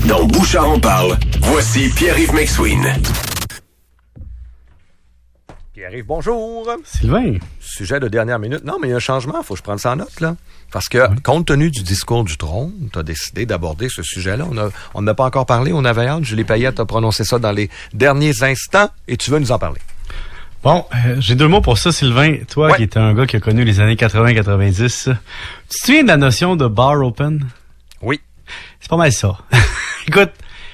Dans Bouchard en parle, voici Pierre-Yves McSween. Pierre-Yves, bonjour. Sylvain. Sujet de dernière minute. Non, mais il y a un changement, il faut que je prenne ça en note, là. Parce que, compte tenu du discours du trône, tu as décidé d'aborder ce sujet-là. On n'a pas encore parlé, on avait hâte. Julie Payette a prononcé ça dans les derniers instants et tu veux nous en parler. Bon, j'ai 2 mots pour ça, Sylvain. Toi, qui étais un gars qui a connu les années 80-90, tu te souviens de la notion de bar open? Oui. C'est pas mal ça. Écoute,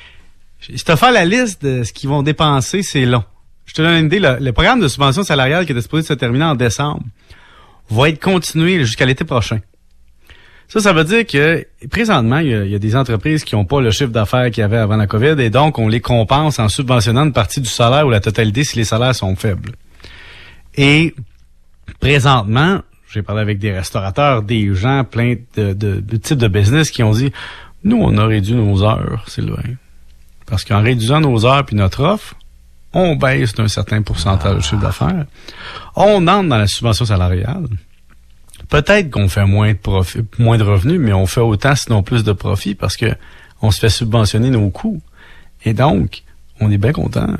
je te fais la liste de ce qu'ils vont dépenser, c'est long. Je te donne une idée, le programme de subvention salariale qui était supposé se terminer en décembre va être continué jusqu'à l'été prochain. Ça veut dire que présentement, il y a des entreprises qui n'ont pas le chiffre d'affaires qu'il y avait avant la COVID et donc on les compense en subventionnant une partie du salaire ou la totalité si les salaires sont faibles. Et présentement, j'ai parlé avec des restaurateurs, des gens plein de types de business qui ont dit « Nous, on a réduit nos heures, Sylvain. Parce qu'en réduisant nos heures puis notre offre, on baisse d'un certain pourcentage du chiffre d'affaires. On entre dans la subvention salariale. Peut-être qu'on fait moins de revenus, mais on fait autant, sinon plus de profit, parce que on se fait subventionner nos coûts. Et donc, on est bien content.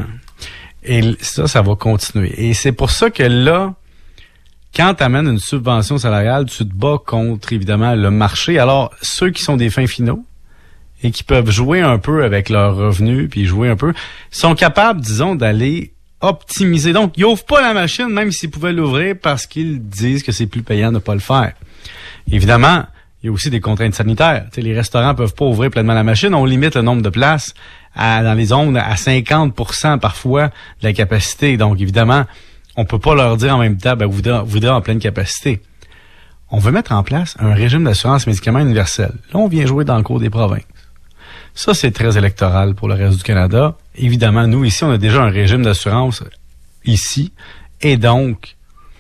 Et ça va continuer. Et c'est pour ça que là, quand tu amènes une subvention salariale, tu te bats contre, évidemment, le marché. Alors, ceux qui sont des fins finaux, et qui peuvent jouer un peu avec leurs revenus, puis jouer un peu, sont capables, disons, d'aller optimiser. Donc, ils ouvrent pas la machine, même s'ils pouvaient l'ouvrir, parce qu'ils disent que c'est plus payant de ne pas le faire. Évidemment, il y a aussi des contraintes sanitaires. T'sais, les restaurants peuvent pas ouvrir pleinement la machine. On limite le nombre de places dans les zones à 50% parfois de la capacité. Donc, évidemment, on peut pas leur dire en même temps, vous voudrez en pleine capacité. On veut mettre en place un régime d'assurance médicaments universel. Là, on vient jouer dans le cours des provinces. Ça, c'est très électoral pour le reste du Canada. Évidemment, nous, ici, on a déjà un régime d'assurance ici. Et donc,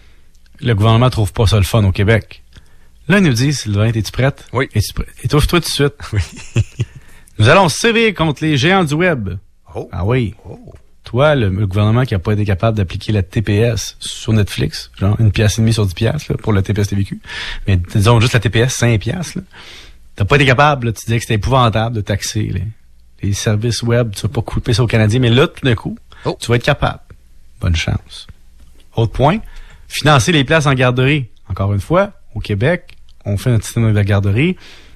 le gouvernement trouve pas ça le fun au Québec. Là, il nous dit, Sylvain, es-tu prête? Oui. Étouffe-toi tout de suite. Oui. Nous allons sévir contre les géants du Web. Oh. Ah oui. Oh. Toi, le gouvernement qui a pas été capable d'appliquer la TPS sur Netflix, genre 1,5$ sur 10$ là, pour le TPS TVQ. Mais disons juste la TPS, 5$, là. T'as pas été capable, là, tu disais que c'était épouvantable de taxer les services web, tu vas pas couper ça aux Canadiens, mais là, tout d'un coup, tu vas être capable. Bonne chance. Autre point, financer les places en garderie. Encore une fois, au Québec, on fait notre système de garderie,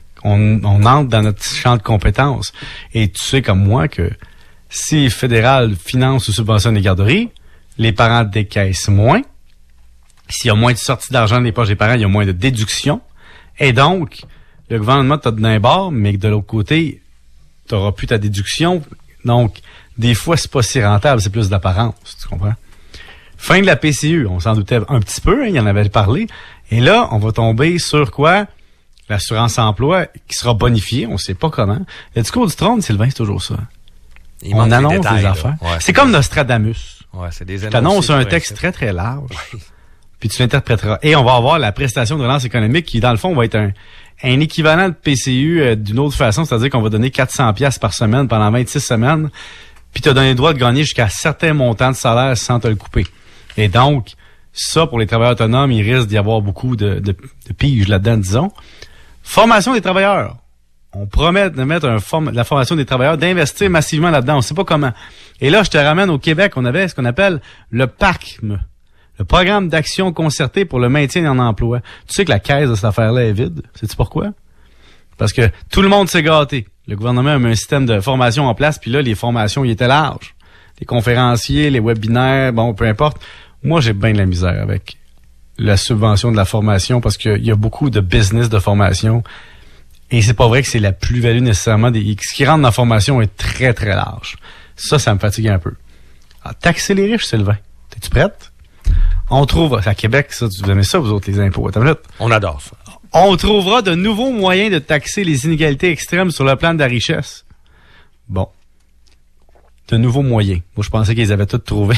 on entre dans notre champ de compétences. Et tu sais comme moi que si le fédéral finance ou subventionne les garderies, les parents décaissent moins. S'il y a moins de sorties d'argent dans les poches des parents, il y a moins de déductions. Et donc, le gouvernement t'a donné un bar, mais que de l'autre côté, t'auras plus ta déduction. Donc, des fois, c'est pas si rentable, c'est plus d'apparence, tu comprends? Fin de la PCU, on s'en doutait un petit peu, il y en avait parlé. Et là, on va tomber sur quoi? L'assurance emploi qui sera bonifiée, on sait pas comment. Le discours du trône, Sylvain, c'est toujours ça. On annonce des affaires. Ouais, c'est comme Nostradamus. Ouais, c'est des annonces. Tu annonces un texte très, très large. Ouais. Puis tu l'interpréteras. Et on va avoir la prestation de relance économique qui, dans le fond, va être un équivalent de PCU d'une autre façon, c'est-à-dire qu'on va donner 400$ par semaine pendant 26 semaines, puis tu as donné le droit de gagner jusqu'à certains montants de salaire sans te le couper. Et donc, ça, pour les travailleurs autonomes, il risque d'y avoir beaucoup de piges là-dedans, disons. Formation des travailleurs. On promet de mettre la formation des travailleurs, d'investir massivement là-dedans. On sait pas comment. Et là, je te ramène au Québec. On avait ce qu'on appelle le PACM, le Programme d'action concertée pour le maintien en emploi. Tu sais que la caisse de cette affaire-là est vide. Sais-tu pourquoi? Parce que tout le monde s'est gâté. Le gouvernement a mis un système de formation en place, puis là, les formations, ils étaient larges. Les conférenciers, les webinaires, bon, peu importe. Moi, j'ai bien de la misère avec la subvention de la formation parce qu'il y a beaucoup de business de formation. Et c'est pas vrai que c'est la plus-value nécessairement. Ce qui rentre dans la formation est très, très large. Ça me fatigue un peu. Alors, taxer les riches, Sylvain. T'es-tu prête? On trouve, à Québec, ça, vous aimez ça, vous autres, les impôts. Attends une minute. On adore ça. On trouvera de nouveaux moyens de taxer les inégalités extrêmes sur le plan de la richesse. Bon. De nouveaux moyens. Moi, je pensais qu'ils avaient tout trouvé.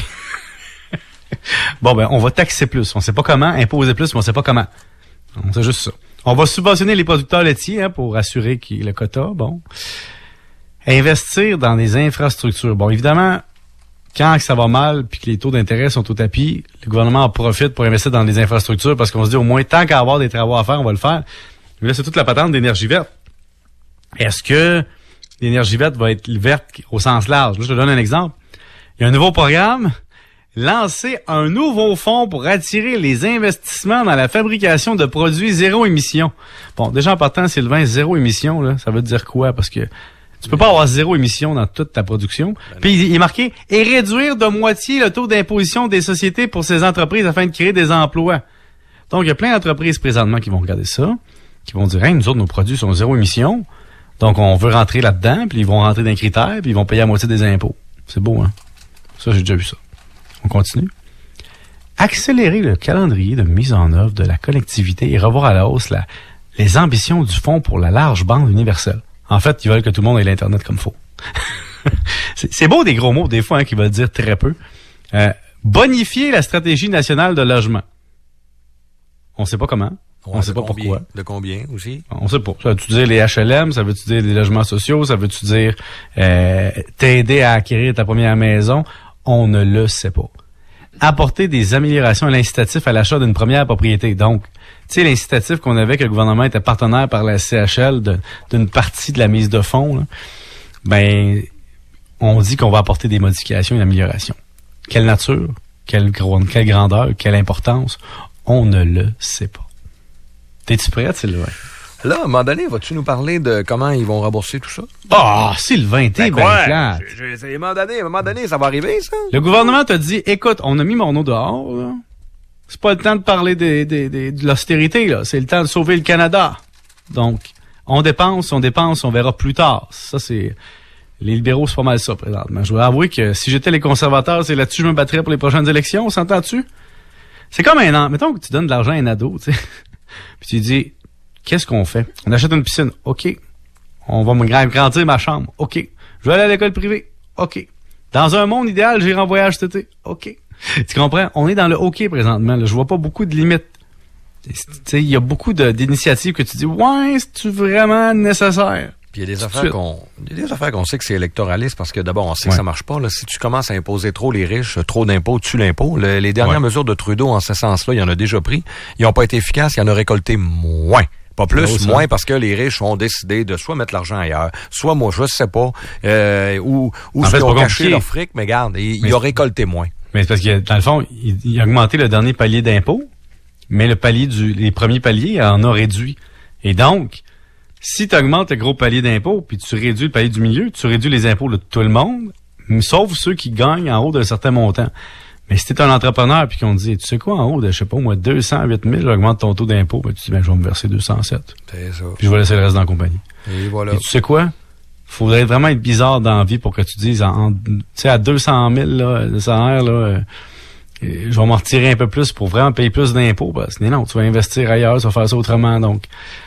Bon, ben, on va taxer plus. On sait pas comment, imposer plus, mais on sait pas comment. On sait juste ça. On va subventionner les producteurs laitiers, pour assurer qu'il y ait le quota, bon. Investir dans des infrastructures. Bon, évidemment, quand ça va mal puis que les taux d'intérêt sont au tapis, le gouvernement en profite pour investir dans des infrastructures parce qu'on se dit au moins, tant qu'à avoir des travaux à faire, on va le faire. Mais là, c'est toute la patente d'énergie verte. Est-ce que l'énergie verte va être verte au sens large. Là, je te donne un exemple. Il y a un nouveau programme, lancer un nouveau fonds pour attirer les investissements dans la fabrication de produits zéro émission. Bon, déjà en partant, Sylvain, zéro émission, là, ça veut dire quoi? Parce que tu peux pas avoir zéro émission dans toute ta production. Puis il est marqué « Et réduire de moitié le taux d'imposition des sociétés pour ces entreprises afin de créer des emplois ». Donc, il y a plein d'entreprises présentement qui vont regarder ça, qui vont dire « Hey, nous autres, nos produits sont zéro émission, donc on veut rentrer là-dedans, puis ils vont rentrer dans les critères, puis ils vont payer la moitié des impôts. » C'est beau, hein? Ça, j'ai déjà vu ça. On continue. Accélérer le calendrier de mise en œuvre de la collectivité et revoir à la hausse les ambitions du Fonds pour la large bande universelle. En fait, ils veulent que tout le monde ait l'Internet comme faut. C'est beau des gros mots, des fois, hein, qui veulent dire très peu. Bonifier la stratégie nationale de logement. On sait pas comment. On sait pas pourquoi. De combien aussi? On sait pas. Ça veut-tu dire les HLM? Ça veut-tu dire les logements sociaux? Ça veut-tu dire t'aider à acquérir ta première maison? On ne le sait pas. Apporter des améliorations à l'incitatif à l'achat d'une première propriété. Donc, tu sais, l'incitatif qu'on avait, que le gouvernement était partenaire par la CHL d'une partie de la mise de fonds, là, ben, on dit qu'on va apporter des modifications et améliorations. Quelle nature? Quelle grandeur? Quelle importance? On ne le sait pas. T'es-tu prête, Sylvain? Là, à un moment donné, vas-tu nous parler de comment ils vont rembourser tout ça? Ah, Sylvain, t'es bien plate. À un moment donné, ça va arriver, ça? Le gouvernement t'a dit, écoute, on a mis Morneau dehors, là. C'est pas le temps de parler de l'austérité, là. C'est le temps de sauver le Canada. Donc, on dépense, on verra plus tard. Ça, c'est... Les libéraux, c'est pas mal ça, présentement. Je dois avouer que si j'étais les conservateurs, c'est là-dessus que je me battrais pour les prochaines élections, on s'entend-tu? C'est comme un an. Mettons que tu donnes de l'argent à un ado, tu sais. Puis tu dis, qu'est-ce qu'on fait? On achète une piscine. OK. On va me grandir ma chambre. OK. Je vais aller à l'école privée. OK. Dans un monde idéal, j'irai en voyage cet été. OK. Tu comprends? On est dans le OK présentement. Là. Je vois pas beaucoup de limites. Tu sais, il y a beaucoup d'initiatives que tu dis, ouais, c'est-tu vraiment nécessaire? Puis il y a des affaires qu'on sait que c'est électoraliste parce que d'abord, on sait que ça marche pas. Là. Si tu commences à imposer trop les riches, trop d'impôts, tue l'impôt. Les dernières mesures de Trudeau en ce sens-là, il en a déjà pris. Ils n'ont pas été efficaces, il en a récolté moins. Pas plus, moins parce que les riches ont décidé de soit mettre l'argent ailleurs, soit moi, je sais pas, ou ils ont caché leur fric, mais regarde, il a récolté moins. Mais c'est parce que, dans le fond, il a augmenté le dernier palier d'impôt, mais le palier les premiers paliers en a réduit. Et donc, si tu augmentes le gros palier d'impôt, puis tu réduis le palier du milieu, tu réduis les impôts de tout le monde, sauf ceux qui gagnent en haut d'un certain montant. Mais si t'es un entrepreneur puis qu'on te dit, tu sais quoi, en haut de, je sais pas, moi, 208 000, j'augmente ton taux d'impôt, ben, tu dis, ben, je vais me verser 207. C'est ça. Puis je vais laisser le reste dans la compagnie. Et voilà. Et tu sais quoi? Faudrait vraiment être bizarre dans la vie pour que tu dises, tu sais, à 200 000, là, le salaire, là, je vais m'en retirer un peu plus pour vraiment payer plus d'impôts, parce que non, tu vas investir ailleurs, tu vas faire ça autrement, donc.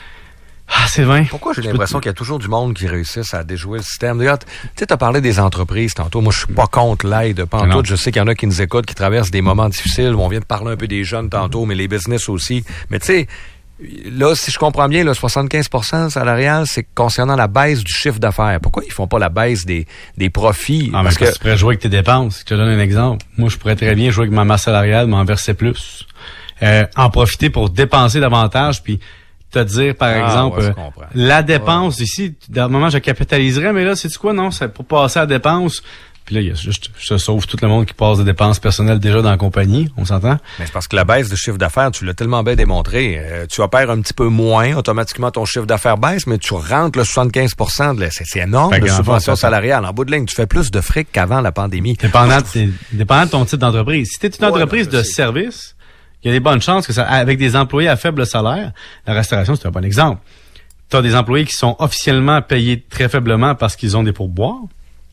Ah, c'est vrai. Pourquoi j'ai l'impression qu'il y a toujours du monde qui réussisse à déjouer le système? D'ailleurs, tu sais, t'as parlé des entreprises tantôt. Moi, je suis pas contre l'aide. Pantoute, je sais qu'il y en a qui nous écoutent, qui traversent des moments difficiles. On vient de parler un peu des jeunes tantôt, mais les business aussi. Mais tu sais, là, si je comprends bien, le 75% salarial, c'est concernant la baisse du chiffre d'affaires. Pourquoi ils font pas la baisse des profits? Ah, parce que tu pourrais jouer avec tes dépenses. Je te donne un exemple. Moi, je pourrais très bien jouer avec ma masse salariale, m'en verser plus. En profiter pour dépenser davantage, puis te dire, par exemple, la dépense ici, dans le moment, je capitaliserais, mais là, c'est quoi? Non, c'est pour passer à la dépense. Puis là, je sauve tout le monde qui passe des dépenses personnelles déjà dans la compagnie, on s'entend? Mais c'est parce que la baisse de chiffre d'affaires, tu l'as tellement bien démontré. Tu opères un petit peu moins, automatiquement ton chiffre d'affaires baisse, mais tu rentres le 75% c'est énorme de subvention salariale. En bout de ligne, tu fais plus de fric qu'avant la pandémie. Dépendant de ton type d'entreprise. Si tu es une entreprise de service, il y a des bonnes chances que avec des employés à faible salaire, la restauration, c'est un bon exemple. Tu as des employés qui sont officiellement payés très faiblement parce qu'ils ont des pourboires.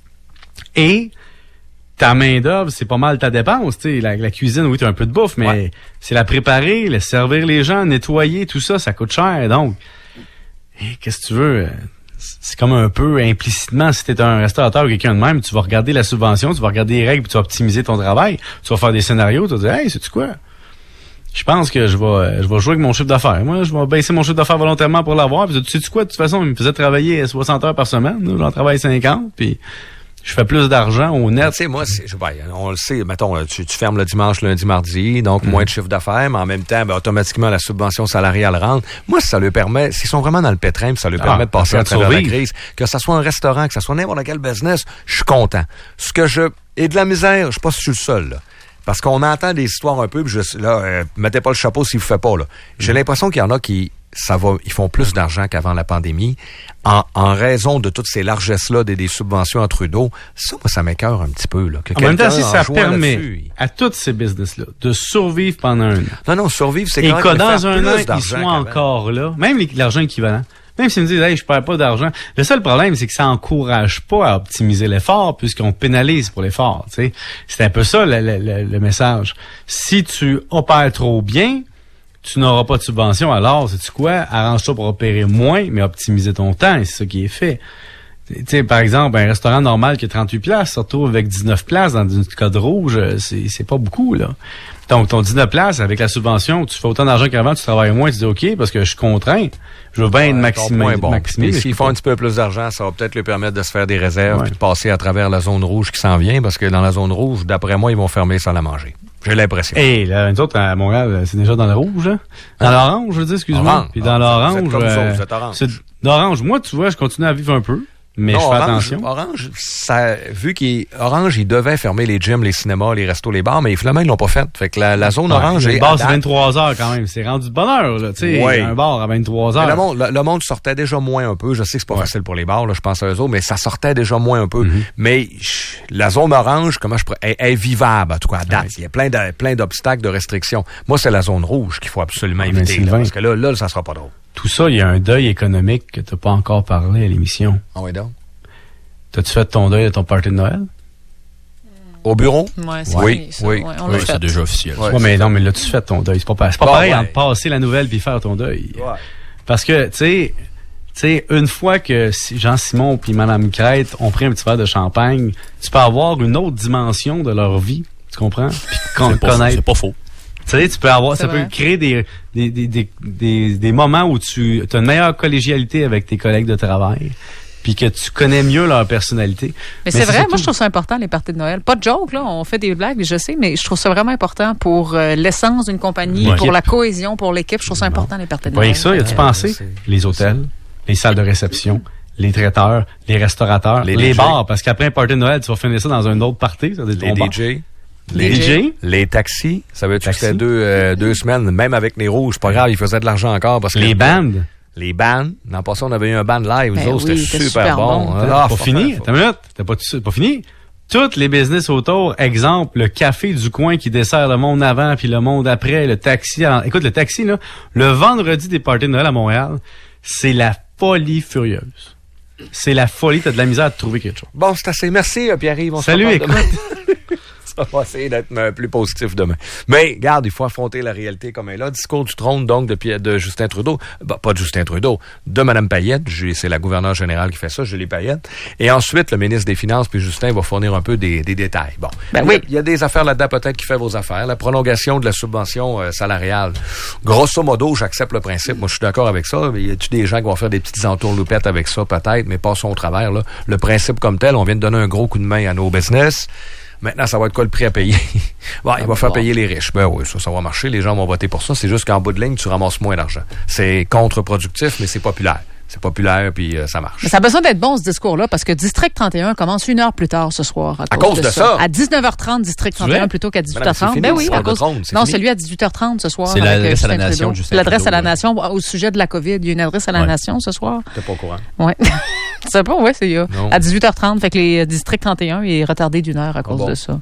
Et ta main-d'œuvre, c'est pas mal ta dépense. Tu sais, la cuisine, oui, tu as un peu de bouffe, mais c'est la préparer, le servir les gens, nettoyer, tout ça, ça coûte cher. Donc, qu'est-ce que tu veux? C'est comme un peu implicitement, si tu es un restaurateur ou quelqu'un de même, tu vas regarder la subvention, tu vas regarder les règles, puis tu vas optimiser ton travail. Tu vas faire des scénarios, tu vas dire, hey, sais-tu quoi? Je pense que je vais jouer avec mon chiffre d'affaires. Moi, je vais baisser mon chiffre d'affaires volontairement pour l'avoir. Puis tu sais quoi, de toute façon, il me faisait travailler 60 heures par semaine. J'en travaille 50. Puis je fais plus d'argent au net. Tu sais, moi, on le sait, mettons, tu fermes le dimanche, lundi, mardi, donc moins de chiffre d'affaires, mais en même temps, automatiquement, la subvention salariale rentre. Moi, ça leur permet, s'ils sont vraiment dans le pétrin, ça leur permet de passer à travers la crise, que ça soit un restaurant, que ça soit n'importe quel business, je suis content. Et de la misère, je sais pas si je suis le seul, là. Parce qu'on entend des histoires un peu, puis mettez pas le chapeau s'il vous fait pas, là. J'ai l'impression qu'il y en a qui, ils font plus d'argent qu'avant la pandémie, en raison de toutes ces largesses-là des subventions à Trudeau. Ça, moi, ça m'écoeure un petit peu, là. En même temps, si ça permet à tous ces business-là de survivre pendant un an. Non, survivre, c'est et correct. Et que dans un an, ils soient encore là, même l'argent équivalent. Même s'ils me disent, hey, je perds pas d'argent. Le seul problème, c'est que ça encourage pas à optimiser l'effort puisqu'on pénalise pour l'effort, tu sais. C'est un peu ça, le message. Si tu opères trop bien, tu n'auras pas de subvention. Alors, sais-tu quoi? Arrange-toi pour opérer moins, mais optimiser ton temps. Et c'est ça qui est fait. Tu sais, par exemple, un restaurant normal qui a 38 places se retrouve avec 19 places dans une code rouge. C'est pas beaucoup, là. Donc, ton 19 places, avec la subvention, tu fais autant d'argent qu'avant, tu travailles moins, tu dis OK, parce que je suis contraint. Je veux bien être maximé. S'ils font un petit peu plus d'argent, ça va peut-être leur permettre de se faire des réserves et de passer à travers la zone rouge qui s'en vient, parce que dans la zone rouge, d'après moi, ils vont fermer sans la manger. J'ai l'impression. Et là, nous autres, à Montréal, c'est déjà dans le rouge, hein? Dans l'orange, je veux dire, excuse-moi. Puis dans l'orange. Vous êtes orange. L'orange, moi, tu vois, je continue à vivre un peu. Mais je fais attention. Orange, il devait fermer les gyms, les cinémas, les restos, les bars, mais finalement, ils l'ont pas fait. Fait que la zone orange est... Le bar, c'est 23 heures quand même. C'est rendu de bonne heure, là. Tu sais, un bar à 23 heures. Le monde sortait déjà moins un peu. Je sais que c'est pas facile pour les bars, là, je pense à eux autres, mais ça sortait déjà moins un peu. Mm-hmm. Mais la zone orange, est vivable, en tout cas, à date. Il y a plein d'obstacles, de restrictions. Moi, c'est la zone rouge qu'il faut absolument éviter, là, parce que là, ça sera pas drôle. Tout ça, il y a un deuil économique que tu n'as pas encore parlé à l'émission. Ah oui, donc. T'as-tu fait ton deuil de ton party de Noël? Au bureau? Oui, c'est déjà officiel. Mais non, mais là, tu fais ton deuil. C'est pas pareil entre passer la nouvelle puis faire ton deuil. Ouais. Parce que, tu sais, une fois que Jean-Simon puis Mme Crête ont pris un petit verre de champagne, tu peux avoir une autre dimension de leur vie. Tu comprends? C'est pas faux. Tu sais, tu peux avoir, ça peut créer des moments où tu as une meilleure collégialité avec tes collègues de travail, puis que tu connais mieux leur personnalité. Mais c'est vrai, moi je trouve ça important, les parties de Noël. Pas de joke, là, on fait des blagues, je sais, mais je trouve ça vraiment important pour l'essence d'une compagnie, pour la cohésion, pour l'équipe. Je trouve ça important, les parties de Noël. Voyez ça, y a-tu pensé? Les hôtels, les salles de réception, les traiteurs, les restaurateurs, les bars, parce qu'après un party de Noël, tu vas finir ça dans un autre party. Ça, les DJ. Les taxis, ça veut dire que c'était 2 semaines, même avec les rouges, pas grave, ils faisaient de l'argent encore. Parce que les bandes. Les bands. L'an passé, on avait eu un band live. Nous autres, c'était super bon. Pas fini. Attends une minute. T'as pas fini. Toutes les business autour, exemple, le café du coin qui dessert le monde avant puis le monde après, le taxi. Écoute, le taxi, là, le vendredi des parties de Noël à Montréal, c'est la folie furieuse. C'est la folie. T'as de la misère à te trouver quelque chose. Bon, c'est assez. Merci, Pierre-Yves. Salut, écoute. On va essayer d'être plus positif demain. Mais, regarde, il faut affronter la réalité comme elle est là. Discours du trône, donc, de Justin Trudeau. Pas de Justin Trudeau, de Mme Payette. C'est la gouverneure générale qui fait ça, Julie Payette. Et ensuite, le ministre des Finances, puis Justin, va fournir un peu des détails. Bon. Il y a des affaires là-dedans, peut-être, qui fait vos affaires. La prolongation de la subvention salariale. Grosso modo, j'accepte le principe. Moi, je suis d'accord avec ça. Il y a-tu des gens qui vont faire des petites entourloupettes avec ça, peut-être, mais passons au travers, là. Le principe comme tel, on vient de donner un gros coup de main à nos business. Maintenant, ça va être quoi le prix à payer? Il va faire payer les riches. Ben oui, ça va marcher. Les gens vont voter pour ça. C'est juste qu'en bout de ligne, tu ramasses moins d'argent. C'est contre-productif, mais c'est populaire. C'est populaire, puis ça marche. Mais ça a besoin d'être bon, ce discours-là, parce que District 31 commence 1 heure plus tard ce soir. À cause de ça? À 19h30, District 31 plutôt qu'à 18h30. Ben oui, à cause... Non, c'est lui à 18h30 ce soir. C'est l'adresse à la nation, Justin L'adresse à la nation au sujet de la COVID. Il y a une adresse à la nation ce soir. T'es pas au courant? Oui. Tu sais pas, c'est à 18h30. Fait que les District 31 est retardé d'1 heure à cause de ça.